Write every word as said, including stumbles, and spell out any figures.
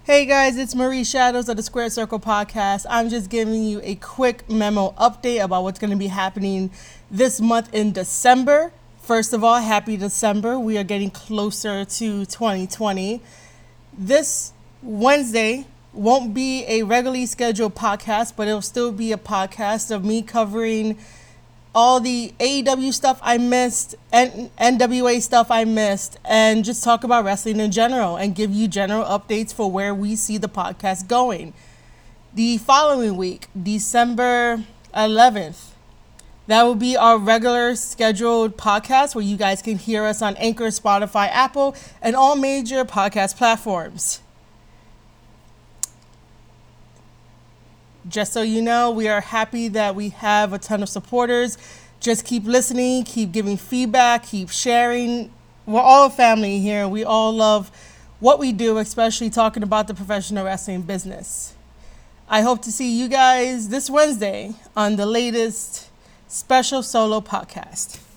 Hey guys, it's Marie Shadows of the Square Circle Podcast. I'm just giving you a quick memo update about what's going to be happening this month in December. First of all, happy December. We are getting closer to twenty twenty. This Wednesday won't be a regularly scheduled podcast, but it'll still be a podcast of me covering all the A E W stuff I missed, and N W A stuff I missed, and just talk about wrestling in general and give you general updates for where we see the podcast going. The following week, December eleventh, that will be our regular scheduled podcast where you guys can hear us on Anchor, Spotify, Apple, and all major podcast platforms. Just so you know, we are happy that we have a ton of supporters. Just keep listening, keep giving feedback, keep sharing. We're all a family here. We all love what we do, especially talking about the professional wrestling business. I hope to see you guys this Wednesday on the latest special solo podcast.